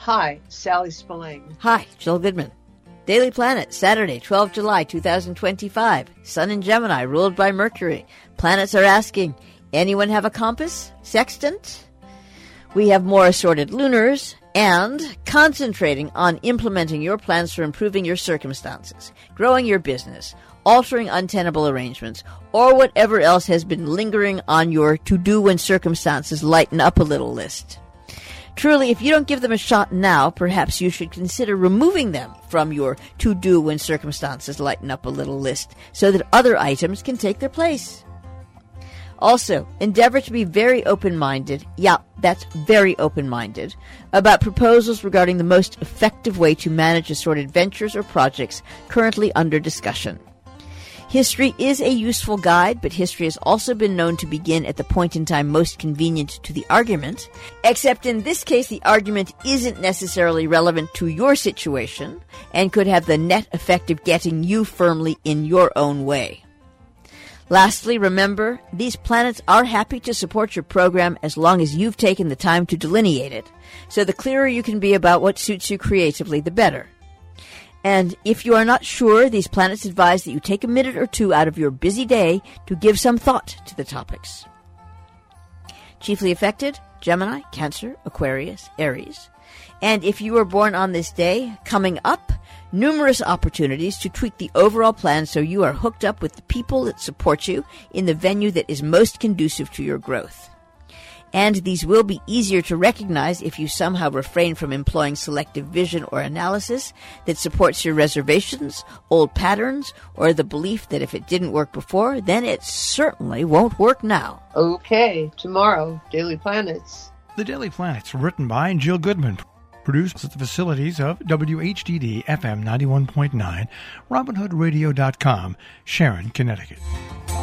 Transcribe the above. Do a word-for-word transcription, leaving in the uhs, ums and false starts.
Hi, Sally Spillane. Hi, Jill Goodman. Daily Planet, Saturday, twelfth of July, two thousand twenty-five. Sun in Gemini, ruled by Mercury. Planets are asking, anyone have a compass? Sextant? We have more assorted lunars and concentrating on implementing your plans for improving your circumstances, growing your business, altering untenable arrangements, or whatever else has been lingering on your to-do when circumstances lighten up a little list. Truly, if you don't give them a shot now, perhaps you should consider removing them from your to-do when circumstances lighten up a little list so that other items can take their place. Also, endeavor to be very open-minded, yeah, that's very open-minded, about proposals regarding the most effective way to manage assorted ventures or projects currently under discussion. History is a useful guide, but history has also been known to begin at the point in time most convenient to the argument, except in this case the argument isn't necessarily relevant to your situation and could have the net effect of getting you firmly in your own way. Lastly, remember, these planets are happy to support your program as long as you've taken the time to delineate it, so the clearer you can be about what suits you creatively, the better. And if you are not sure, these planets advise that you take a minute or two out of your busy day to give some thought to the topics. Chiefly affected, Gemini, Cancer, Aquarius, Aries. And if you were born on this day, coming up, numerous opportunities to tweak the overall plan so you are hooked up with the people that support you in the venue that is most conducive to your growth. And these will be easier to recognize if you somehow refrain from employing selective vision or analysis that supports your reservations, old patterns, or the belief that if it didn't work before, then it certainly won't work now. Okay, tomorrow, Daily Planets. The Daily Planets, written by Jill Goodman. Produced at the facilities of W H D D F M ninety-one point nine, Robin Hood Radio dot com, Sharon, Connecticut.